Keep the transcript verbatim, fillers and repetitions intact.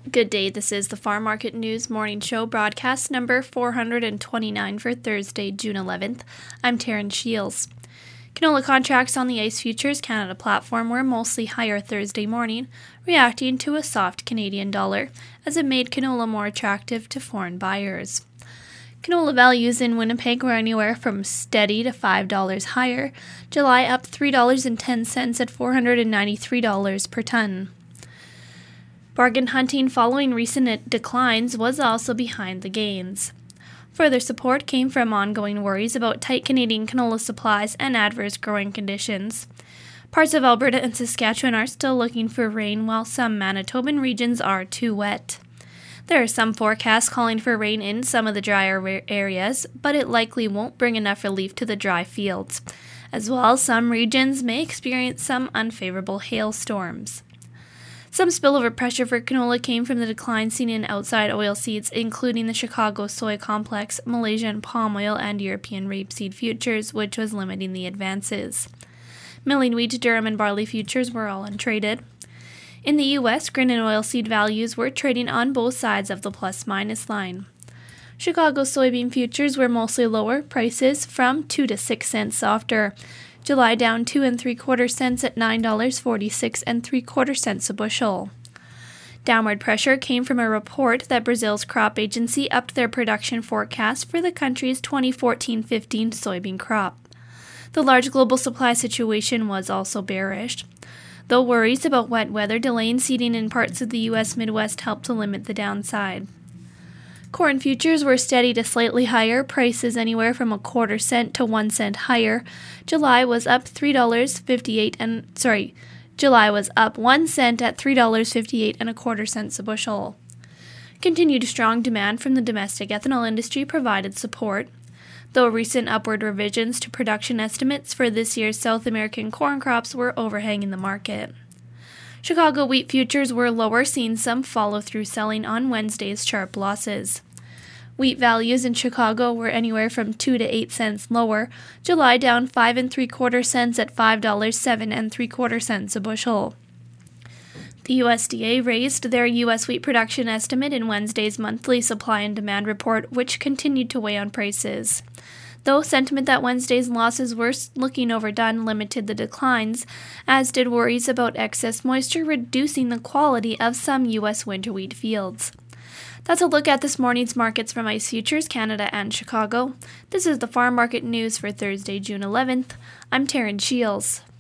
Good day, this is the Farm Market News Morning Show, broadcast number four hundred twenty-nine for Thursday, June eleventh. I'm Taryn Shields. Canola contracts on the ICE Futures Canada platform were mostly higher Thursday morning, reacting to a soft Canadian dollar as it made canola more attractive to foreign buyers. Canola values in Winnipeg were anywhere from steady to five dollars higher, July up three dollars and ten cents at four hundred ninety-three dollars per ton. Bargain hunting following recent declines was also behind the gains. Further support came from ongoing worries about tight Canadian canola supplies and adverse growing conditions. Parts of Alberta and Saskatchewan are still looking for rain, while some Manitoban regions are too wet. There are some forecasts calling for rain in some of the drier areas, but it likely won't bring enough relief to the dry fields. As well, some regions may experience some unfavorable hailstorms. Some spillover pressure for canola came from the decline seen in outside oilseeds, including the Chicago soy complex, Malaysian palm oil, and European rapeseed futures, which was limiting the advances. Milling wheat, durum, and barley futures were all untraded. In the U S, grain and oilseed values were trading on both sides of the plus-minus line. Chicago soybean futures were mostly lower, prices from two to six cents softer. July down two and three quarter cents at nine dollars forty-six and three quarter cents a bushel. Downward pressure came from a report that Brazil's crop agency upped their production forecast for the country's twenty fourteen fifteen soybean crop. The large global supply situation was also bearish, though worries about wet weather delaying seeding in parts of the U S Midwest helped to limit the downside. Corn futures were steady to slightly higher, prices anywhere from a quarter cent to one cent higher. July was up three dollars fifty-eight and sorry, July was up one cent at three dollars fifty-eight and a quarter cents a bushel. Continued strong demand from the domestic ethanol industry provided support, though recent upward revisions to production estimates for this year's South American corn crops were overhanging the market. Chicago wheat futures were lower, seeing some follow-through selling on Wednesday's sharp losses. Wheat values in Chicago were anywhere from two to eight cents lower, July down five and three quarter cents at five dollars seven and three quarter cents a bushel. The U S D A raised their U S wheat production estimate in Wednesday's monthly supply and demand report, which continued to weigh on prices. Though sentiment that Wednesday's losses were looking overdone limited the declines, as did worries about excess moisture reducing the quality of some U S winter wheat fields. That's a look at this morning's markets from ICE Futures Canada and Chicago. This is the Farm Market News for Thursday, June eleventh. I'm Taryn Shields.